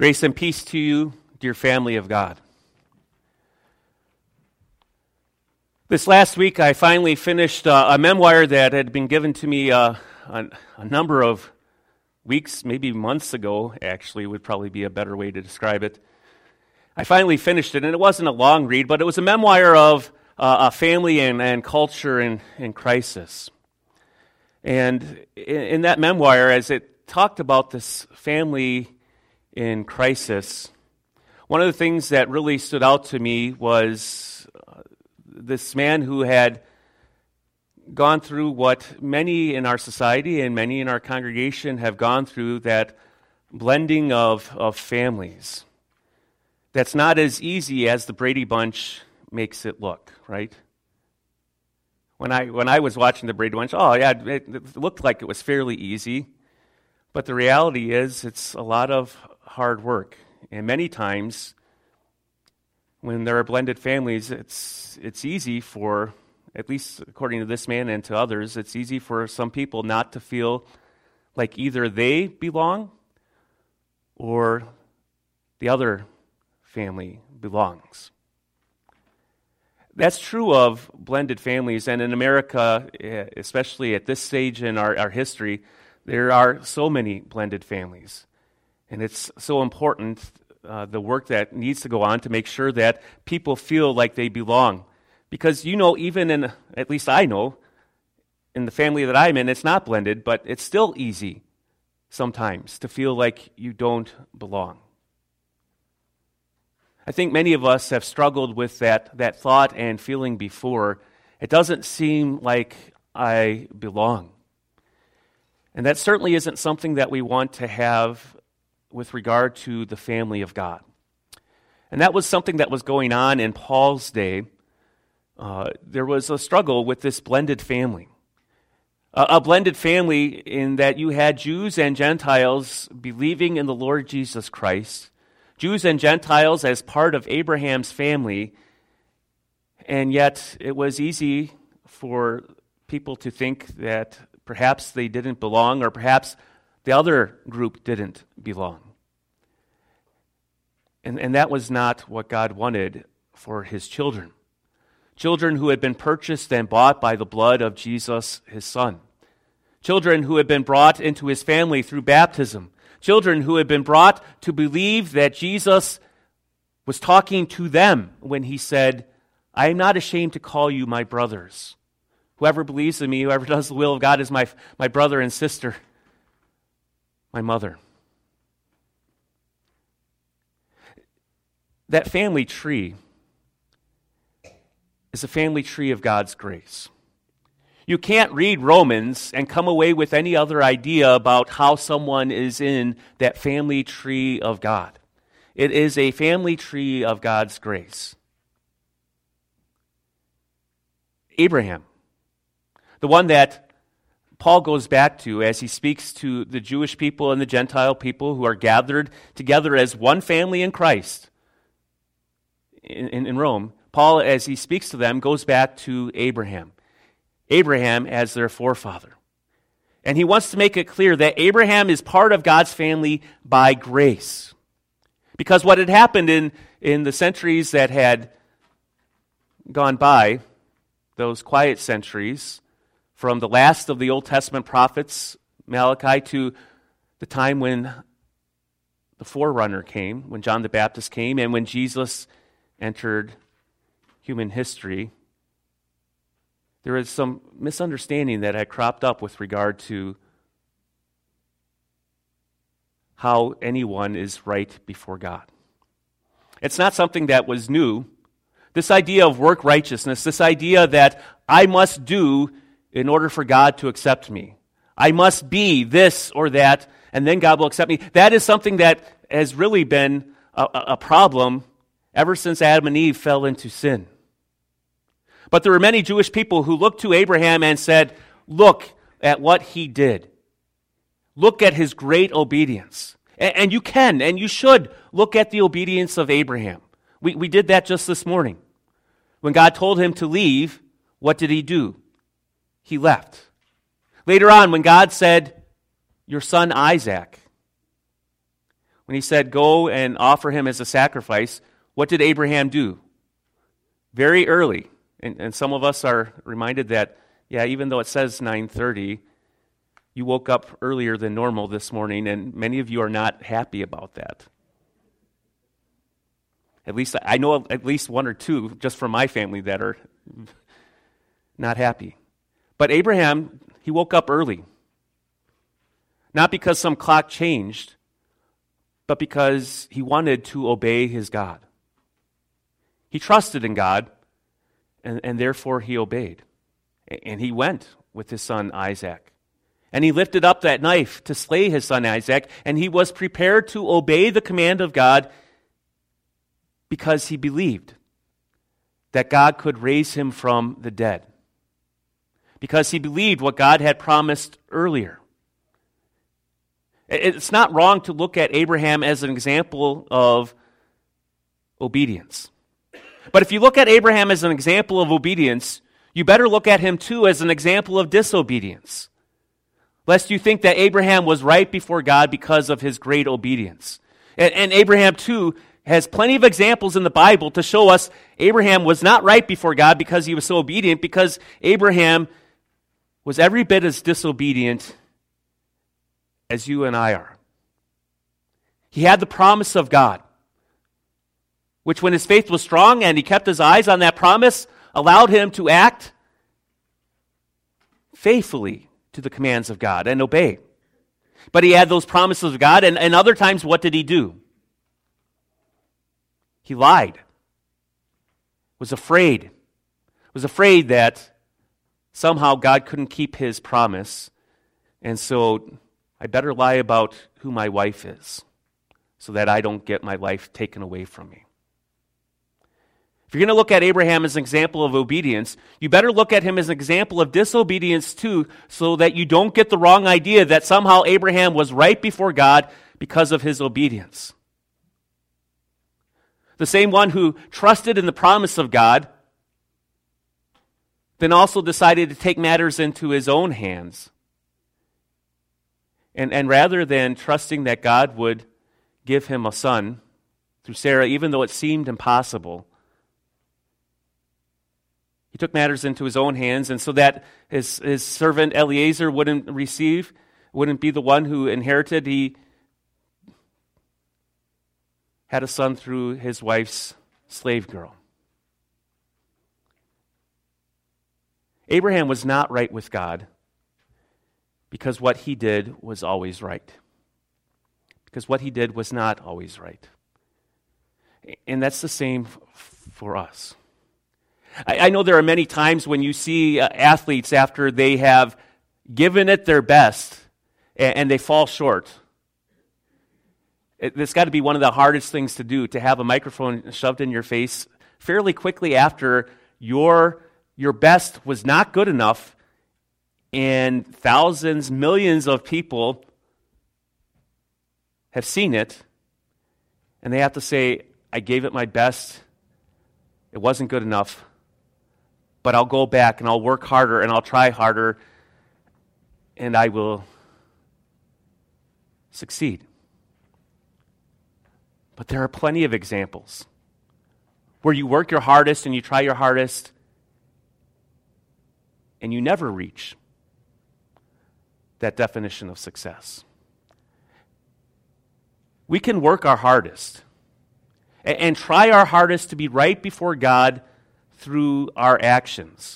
Grace and peace to you, dear family of God. This last week, I finally finished a memoir that had been given to me a number of weeks, maybe months ago, actually, would probably be a better way to describe it. I finally finished it, and it wasn't a long read, but it was a memoir of a family and culture in crisis. And in that memoir, as it talked about this family in crisis, one of the things that really stood out to me was this man who had gone through what many in our society and many in our congregation have gone through, that blending of families. That's not as easy as the Brady Bunch makes it look, right? When I was watching the Brady Bunch, it looked like it was fairly easy, but the reality is it's a lot of hard work. And many times, when there are blended families, it's easy for, at least according to this man and to others, it's easy for some people not to feel like either they belong or the other family belongs. That's true of blended families, and in America, especially at this stage in our history, there are so many blended families. And it's so important, the work that needs to go on to make sure that people feel like they belong. Because even at least I know, in the family that I'm in, it's not blended, but it's still easy sometimes to feel like you don't belong. I think many of us have struggled with that thought and feeling before. It doesn't seem like I belong. And that certainly isn't something that we want to have with regard to the family of God. And that was something that was going on in Paul's day. There was a struggle with this blended family. A blended family in that you had Jews and Gentiles believing in the Lord Jesus Christ, Jews and Gentiles as part of Abraham's family, and yet it was easy for people to think that perhaps they didn't belong, or perhaps the other group didn't belong. And that was not what God wanted for his children. Children who had been purchased and bought by the blood of Jesus, his Son. Children who had been brought into his family through baptism. Children who had been brought to believe that Jesus was talking to them when he said, "I am not ashamed to call you my brothers. Whoever believes in me, whoever does the will of God is my brother and sister, my mother." That family tree is a family tree of God's grace. You can't read Romans and come away with any other idea about how someone is in that family tree of God. It is a family tree of God's grace. Abraham, the one that Paul goes back to as he speaks to the Jewish people and the Gentile people who are gathered together as one family in Christ in Rome. Paul, as he speaks to them, goes back to Abraham as their forefather. And he wants to make it clear that Abraham is part of God's family by grace. Because what had happened in the centuries that had gone by, those quiet centuries, from the last of the Old Testament prophets, Malachi, to the time when the forerunner came, when John the Baptist came, and when Jesus entered human history, there is some misunderstanding that had cropped up with regard to how anyone is right before God. It's not something that was new. This idea of work righteousness, this idea that I must do in order for God to accept me. I must be this or that, and then God will accept me. That is something that has really been a problem ever since Adam and Eve fell into sin. But there were many Jewish people who looked to Abraham and said, "Look at what he did. Look at his great obedience." And you can and you should look at the obedience of Abraham. We did that just this morning. When God told him to leave, what did he do? He left. Later on, when God said, "Your son Isaac," When he said, go and offer him as a sacrifice, what did Abraham do? Very early. And some of us are reminded that, yeah, even though it says 9:30, you woke up earlier than normal this morning, and many of you are not happy about that. At least I know at least one or two just from my family that are not happy. But Abraham, he woke up early. Not because some clock changed, but because he wanted to obey his God. He trusted in God, and therefore he obeyed. And he went with his son Isaac. And he lifted up that knife to slay his son Isaac, and he was prepared to obey the command of God because he believed that God could raise him from the dead. Because he believed what God had promised earlier. It's not wrong to look at Abraham as an example of obedience. But if you look at Abraham as an example of obedience, you better look at him too as an example of disobedience. Lest you think that Abraham was right before God because of his great obedience. And Abraham too has plenty of examples in the Bible to show us Abraham was not right before God because he was so obedient, because Abraham was every bit as disobedient as you and I are. He had the promise of God, which when his faith was strong and he kept his eyes on that promise, allowed him to act faithfully to the commands of God and obey. But he had those promises of God, and other times what did he do? He lied, was afraid that somehow God couldn't keep his promise, and so I better lie about who my wife is so that I don't get my life taken away from me. If you're going to look at Abraham as an example of obedience, you better look at him as an example of disobedience too, so that you don't get the wrong idea that somehow Abraham was right before God because of his obedience. The same one who trusted in the promise of God, then also decided to take matters into his own hands. And rather than trusting that God would give him a son through Sarah, even though it seemed impossible, he took matters into his own hands, and so that his servant Eliezer wouldn't be the one who inherited, he had a son through his wife's slave girl. Abraham was not right with God because what he did was always right. Because what he did was not always right. And that's the same for us. I know there are many times when you see athletes after they have given it their best and they fall short. It's got to be one of the hardest things to do, to have a microphone shoved in your face fairly quickly after your best was not good enough, and thousands, millions of people have seen it, and they have to say, I gave it my best, it wasn't good enough, but I'll go back and I'll work harder and I'll try harder, and I will succeed. But there are plenty of examples where you work your hardest and you try your hardest and you never reach that definition of success. We can work our hardest and try our hardest to be right before God through our actions.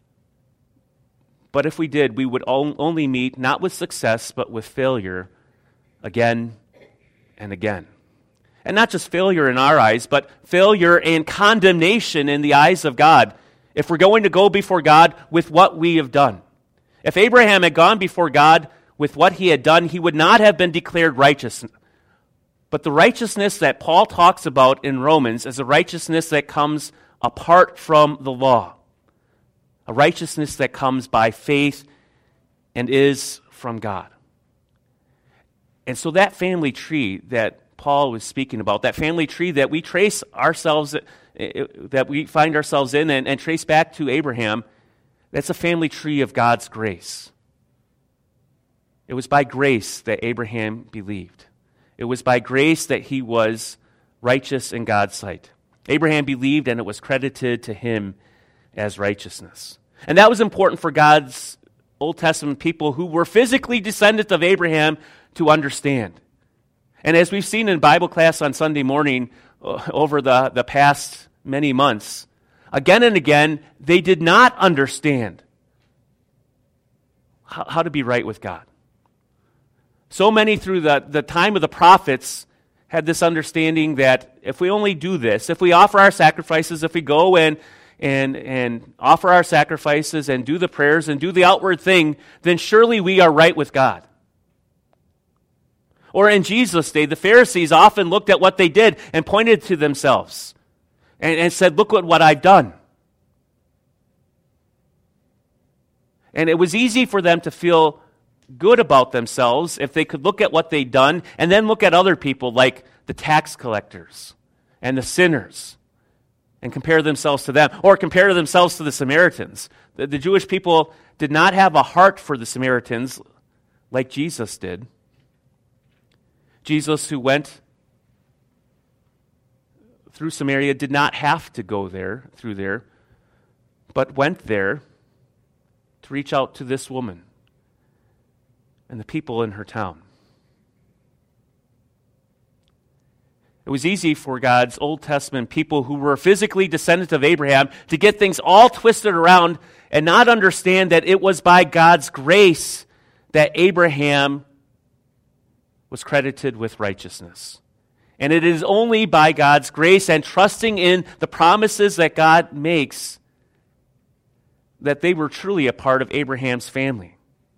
But if we did, we would only meet not with success, but with failure again and again. And not just failure in our eyes, but failure and condemnation in the eyes of God, if we're going to go before God with what we have done. If Abraham had gone before God with what he had done, he would not have been declared righteous. But the righteousness that Paul talks about in Romans is a righteousness that comes apart from the law, a righteousness that comes by faith and is from God. And so that family tree that Paul was speaking about, that family tree that we trace ourselves, that we find ourselves in and trace back to Abraham, that's a family tree of God's grace. It was by grace that Abraham believed. It was by grace that he was righteous in God's sight. Abraham believed, and it was credited to him as righteousness. And that was important for God's Old Testament people who were physically descendants of Abraham to understand. And as we've seen in Bible class on Sunday morning over the past many months, again and again, they did not understand how to be right with God. So many through the time of the prophets had this understanding that if we only do this, if we offer our sacrifices, if we go and offer our sacrifices and do the prayers and do the outward thing, then surely we are right with God. Or in Jesus' day, the Pharisees often looked at what they did and pointed to themselves and said, look at what I've done. And it was easy for them to feel good about themselves if they could look at what they'd done and then look at other people like the tax collectors and the sinners and compare themselves to them, or compare themselves to the Samaritans. The Jewish people did not have a heart for the Samaritans like Jesus did. Jesus, who went through Samaria, did not have to go through there, but went there to reach out to this woman and the people in her town. It was easy for God's Old Testament people who were physically descendants of Abraham to get things all twisted around and not understand that it was by God's grace that Abraham was credited with righteousness. And it is only by God's grace and trusting in the promises that God makes that they were truly a part of Abraham's family.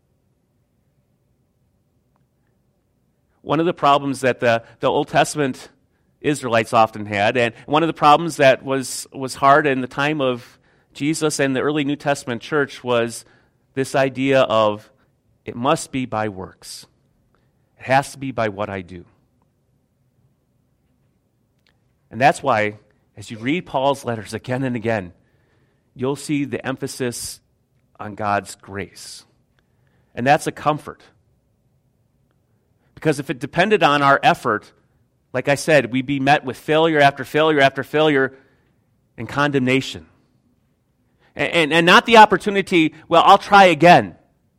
One of the problems that the Old Testament Israelites often had, and one of the problems that was hard in the time of Jesus and the early New Testament church, was this idea of it must be by works. It has to be by what I do. And that's why, as you read Paul's letters again and again, you'll see the emphasis on God's grace. And that's a comfort. Because if it depended on our effort, like I said, we'd be met with failure after failure after failure and condemnation. And not the opportunity, well, I'll try again.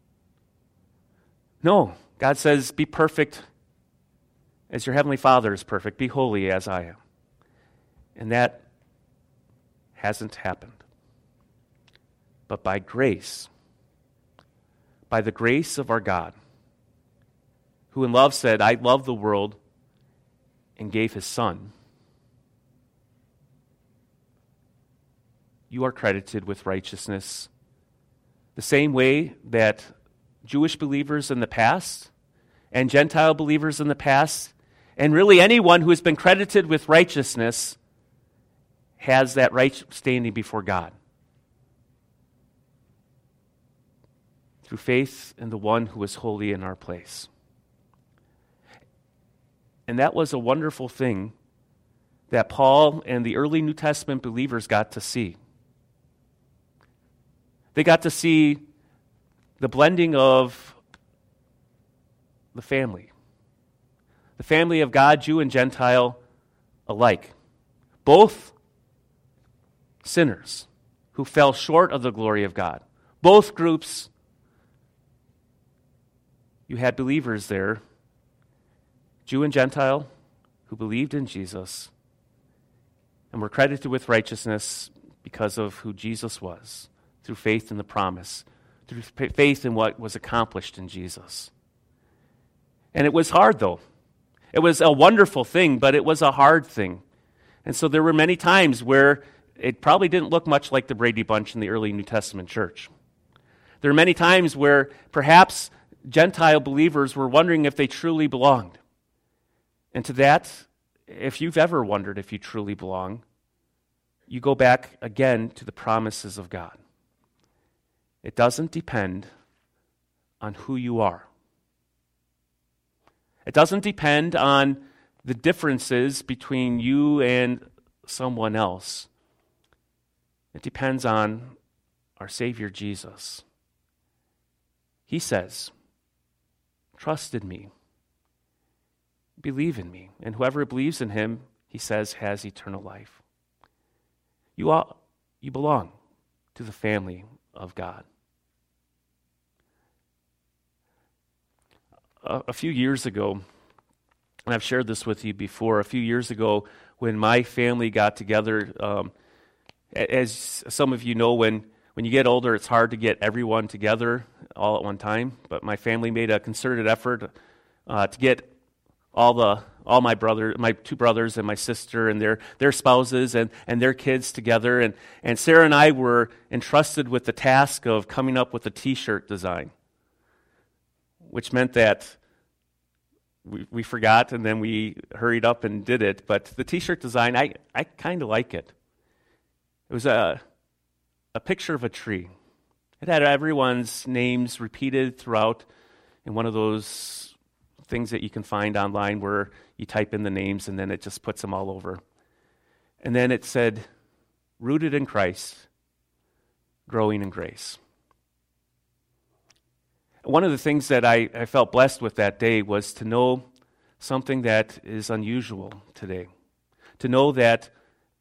No, God says, be perfect as your heavenly Father is perfect. Be holy as I am. And that hasn't happened. But by grace, by the grace of our God, who in love said, I love the world, and gave his Son, you are credited with righteousness the same way that Jewish believers in the past and Gentile believers in the past, and really anyone who has been credited with righteousness, has that right standing before God through faith in the one who is holy in our place. And that was a wonderful thing that Paul and the early New Testament believers got to see. They got to see the blending of the family of God, Jew and Gentile alike. Both sinners who fell short of the glory of God. Both groups, you had believers there, Jew and Gentile, who believed in Jesus and were credited with righteousness because of who Jesus was, through faith in the promise, through faith in what was accomplished in Jesus. And it was hard, though. It was a wonderful thing, but it was a hard thing. And so there were many times where it probably didn't look much like the Brady Bunch in the early New Testament church. There are many times where perhaps Gentile believers were wondering if they truly belonged. And to that, if you've ever wondered if you truly belong, you go back again to the promises of God. It doesn't depend on who you are. It doesn't depend on the differences between you and someone else. It depends on our Savior Jesus. He says, trust in me. believe in me. And whoever believes in him, he says, has eternal life. You belong to the family of God. A few years ago, and I've shared this with you before, a few years ago when my family got together, as some of you know, when you get older, it's hard to get everyone together all at one time. But my family made a concerted effort to get all my two brothers and my sister and their spouses and their kids together. And Sarah and I were entrusted with the task of coming up with a T-shirt design, which meant that we forgot and then we hurried up and did it. But the T-shirt design, I kind of like it. It was a picture of a tree. It had everyone's names repeated throughout in one of those things that you can find online where you type in the names and then it just puts them all over. And then it said, rooted in Christ, growing in grace. One of the things that I felt blessed with that day was to know something that is unusual today. To know that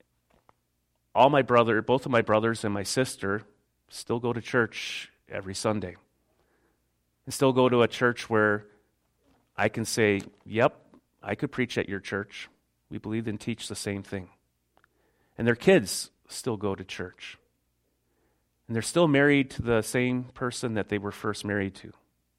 both of my brothers and my sister still go to church every Sunday. And still go to a church where I can say, yep, I could preach at your church. We believe and teach the same thing. And their kids still go to church. And they're still married to the same person that they were first married to.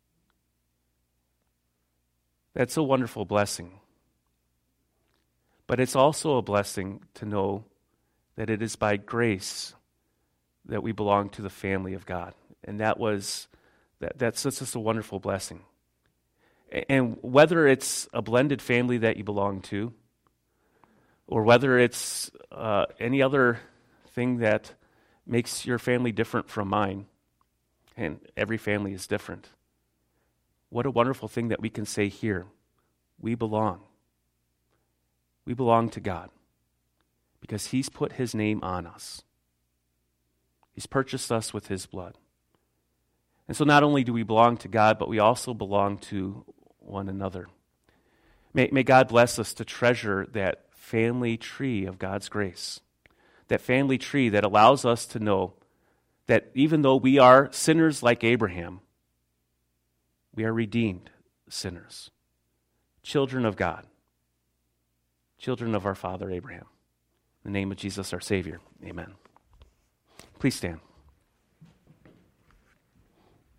That's a wonderful blessing. But it's also a blessing to know that it is by grace that we belong to the family of God. And that's just a wonderful blessing. And whether it's a blended family that you belong to, or whether it's any other thing that makes your family different from mine, and every family is different, what a wonderful thing that we can say here. We belong. We belong to God because He's put His name on us. He's purchased us with His blood. And so not only do we belong to God, but we also belong to one another. May God bless us to treasure that family tree of God's grace, that family tree that allows us to know that even though we are sinners like Abraham, we are redeemed sinners, children of God, children of our father Abraham. In the name of Jesus, our Savior, amen. Please stand.